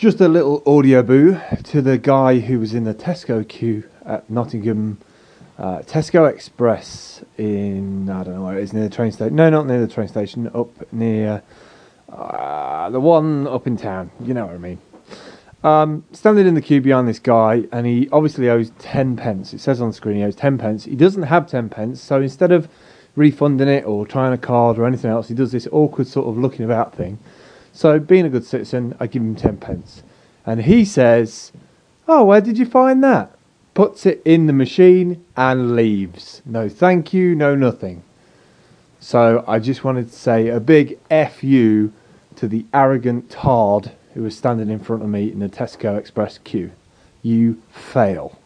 Just a little audio boo to the guy who was in the Tesco queue at Nottingham Tesco Express in, I don't know where it is, near the train station. No, not near the train station, up near the one up in town. You know what I mean. Standing in the queue behind this guy, and he obviously owes 10 pence. It says on the screen he owes 10 pence. He doesn't have 10 pence, so instead of refunding it or trying a card or anything else, he does this awkward sort of looking about thing. So, being a good citizen, I give him 10 pence. And he says, "Oh, where did you find that?" Puts it in the machine and leaves. No thank you, no nothing. So, I just wanted to say a big F you to the arrogant tard who was standing in front of me in the Tesco Express queue. You fail.